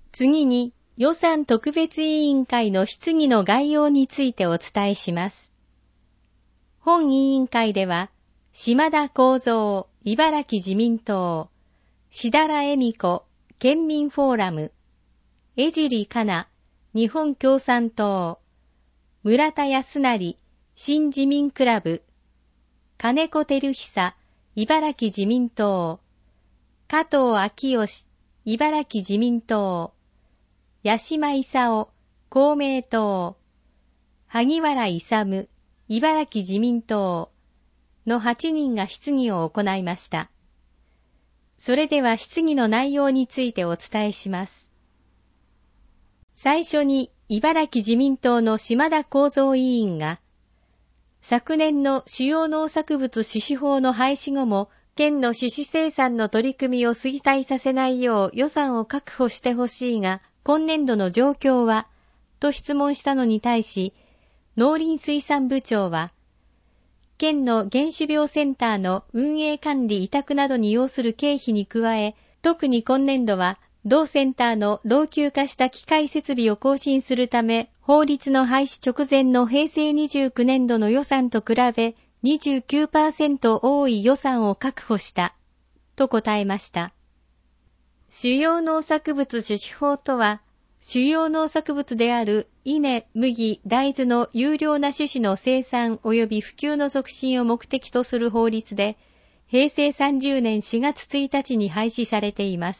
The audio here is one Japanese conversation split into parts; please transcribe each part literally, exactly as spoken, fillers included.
次に予算特別委員会の質疑の概要についてお伝えします。本委員会では、島田幸三、茨城自民党、志田恵美子、県民フォーラム、江尻かな、日本共産党、村田康成、新自民クラブ、金子照久、茨城自民党、加藤昭義、茨城自民党、八島勲、公明党、萩原勇、茨城自民党のはちにんが質疑を行いました。それでは質疑の内容についてお伝えします。最初に茨城自民党の島田幸三委員が、昨年の主要農作物種子法の廃止後も、県の種子生産の取り組みを衰退させないよう予算を確保してほしいが、今年度の状況はと質問したのに対し、農林水産部長は、県の原種病センターの運営管理委託などに要する経費に加え、特に今年度は、同センターの老朽化した機械設備を更新するため、法律の廃止直前の平成にじゅうきゅうねん度の予算と比べ、にじゅうきゅうパーセント 多い予算を確保した、と答えました。主要農作物種子法とは、主要農作物である稲、麦、大豆の優良な種子の生産及び普及の促進を目的とする法律で、平成さんじゅうねんしがつついたちに廃止されています。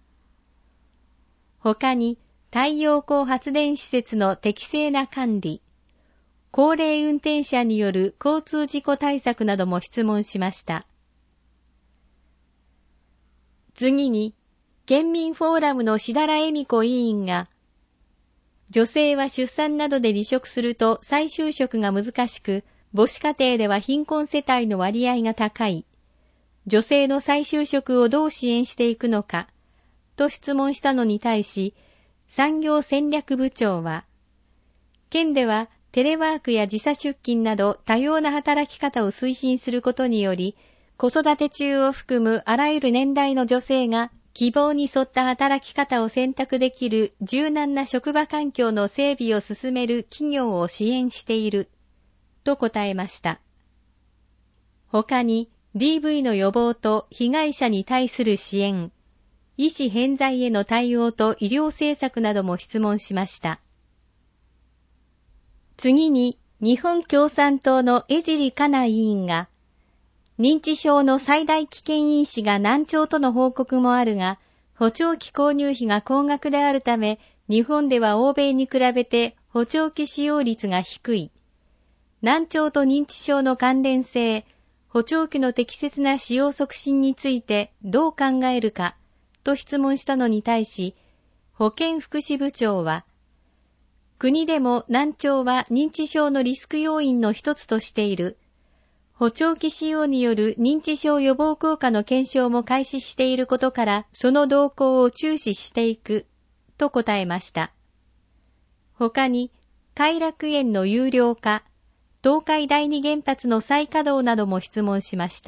他に、太陽光発電施設の適正な管理、高齢運転者による交通事故対策なども質問しました。次に、県民フォーラムの志田恵美子委員が、女性は出産などで離職すると再就職が難しく、母子家庭では貧困世帯の割合が高い。女性の再就職をどう支援していくのか、と質問したのに対し、産業戦略部長は、県ではテレワークや時差出勤など多様な働き方を推進することにより、子育て中を含むあらゆる年代の女性が希望に沿った働き方を選択できる柔軟な職場環境の整備を進める企業を支援している、と答えました。他に ディーブイ の予防と被害者に対する支援、医師偏在への対応と医療政策なども質問しました。次に日本共産党の江尻かな委員が、認知症の最大危険因子が難聴との報告もあるが、補聴器購入費が高額であるため、日本では欧米に比べて補聴器使用率が低い。難聴と認知症の関連性、補聴器の適切な使用促進についてどう考えるか、と質問したのに対し、保健福祉部長は、国でも難聴は認知症のリスク要因の一つとしている。補聴器使用による認知症予防効果の検証も開始していることから、その動向を注視していく、と答えました。他に、偕楽園の有料化、東海第二原発の再稼働なども質問しました。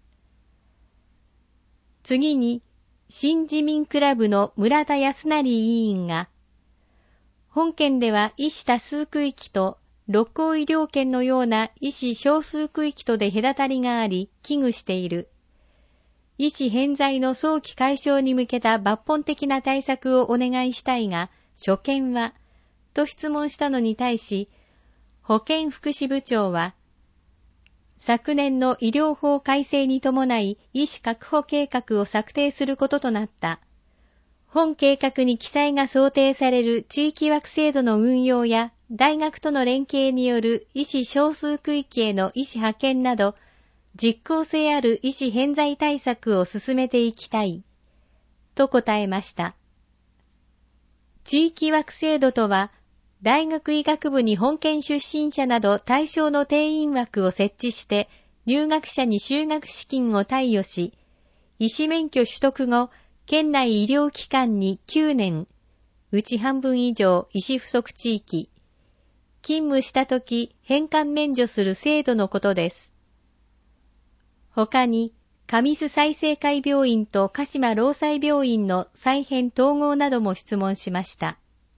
次に、新自民クラブの村田康成委員が、本県では医師多数区域と六甲医療圏のような医師少数区域とで隔たりがあり、危惧している。医師偏在の早期解消に向けた抜本的な対策をお願いしたいが、所見は、と質問したのに対し、保健福祉部長は、昨年の医療法改正に伴い医師確保計画を策定することとなった。本計画に記載が想定される地域枠制度の運用や大学との連携による医師少数区域への医師派遣など、実効性ある医師偏在対策を進めていきたい、と答えました。地域枠制度とは、大学医学部に本県出身者など対象の定員枠を設置して、入学者に修学資金を貸与し、医師免許取得後、県内医療機関にきゅうねん、うち半分以上医師不足地域、勤務したとき返還免除する制度のことです。他に、 上須済生会病院と鹿島労災病院の再編統合なども質問しました。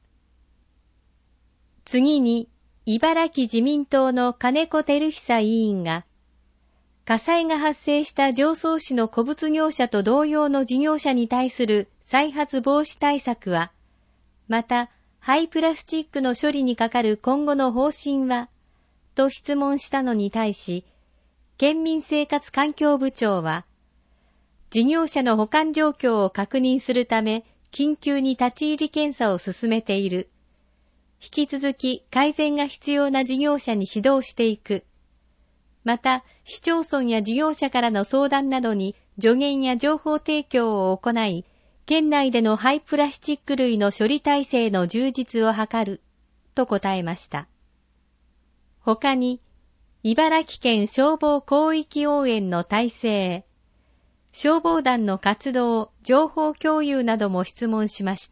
次に、茨城自民党の金子照久委員が、火災が発生した常総市の古物業者と同様の事業者に対する再発防止対策は、また、廃プラスチックの処理にかかる今後の方針は、と質問したのに対し、県民生活環境部長は、事業者の保管状況を確認するため、緊急に立ち入り検査を進めている。引き続き改善が必要な事業者に指導していく。また、市町村や事業者からの相談などに助言や情報提供を行い、県内での廃プラスチック類の処理体制の充実を図る、と答えました。他に、茨城県消防広域応援の体制、消防団の活動、情報共有なども質問しました。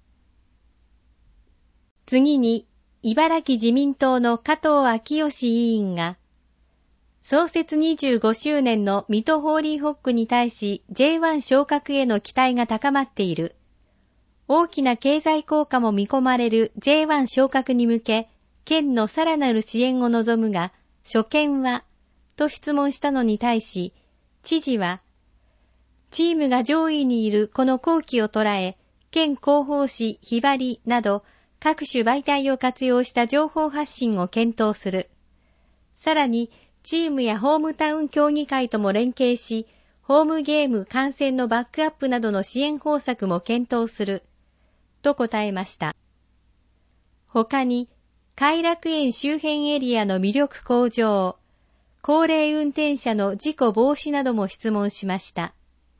次に、茨城自民党の加藤昭義委員が、創設にじゅうごしゅうねんの水戸ホーリーホックに対し ジェイワン 昇格への期待が高まっている。大きな経済効果も見込まれる ジェイワン 昇格に向け、県のさらなる支援を望むが、所見は、と質問したのに対し、知事は、チームが上位にいるこの好機を捉え、県広報誌、ひばりなど、各種媒体を活用した情報発信を検討する。さらに、チームやホームタウン協議会とも連携し、ホームゲーム観戦のバックアップなどの支援方策も検討する。と答えました。他に、偕楽園周辺エリアの魅力向上、高齢運転者の事故防止なども質問しました。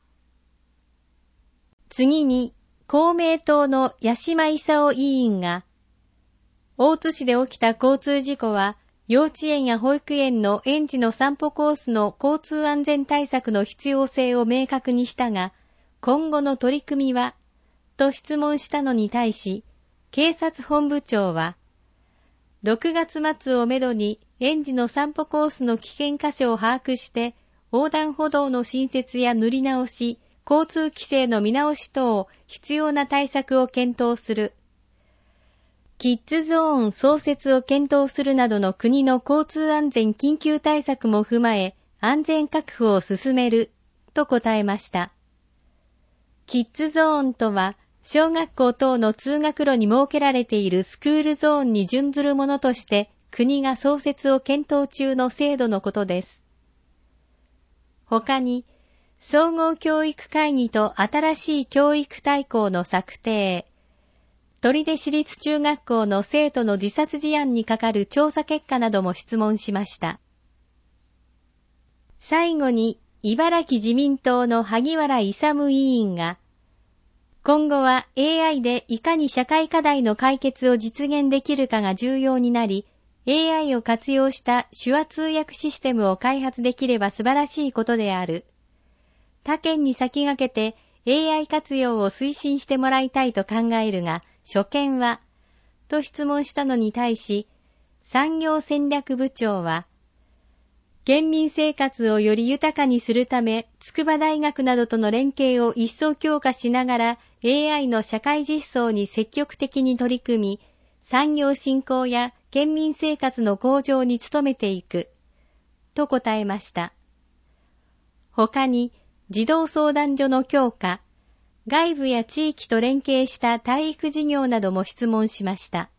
次に、公明党の八島功委員が、大津市で起きた交通事故は、幼稚園や保育園の園児の散歩コースの交通安全対策の必要性を明確にしたが、今後の取り組みは、と質問したのに対し、警察本部長は、ろくがつ末をめどに園児の散歩コースの危険箇所を把握して、横断歩道の新設や塗り直し、交通規制の見直し等必要な対策を検討する。キッズゾーン創設を検討するなどの国の交通安全緊急対策も踏まえ、安全確保を進める、と答えました。キッズゾーンとは、小学校等の通学路に設けられているスクールゾーンに準ずるものとして、国が創設を検討中の制度のことです。他に、総合教育会議と新しい教育大綱の策定、取手市立中学校の生徒の自殺事案にかかる調査結果なども質問しました。最後に、茨城自民党の萩原勇委員が、今後は エーアイ でいかに社会課題の解決を実現できるかが重要になり、エーアイ を活用した手話通訳システムを開発できれば素晴らしいことである。他県に先駆けて エーアイ 活用を推進してもらいたいと考えるが、所見は、と質問したのに対し、産業戦略部長は、県民生活をより豊かにするため、筑波大学などとの連携を一層強化しながら、エーアイ の社会実装に積極的に取り組み、産業振興や県民生活の向上に努めていく、と答えました。他に、児童相談所の強化、外部や地域と連携した体育事業なども質問しました。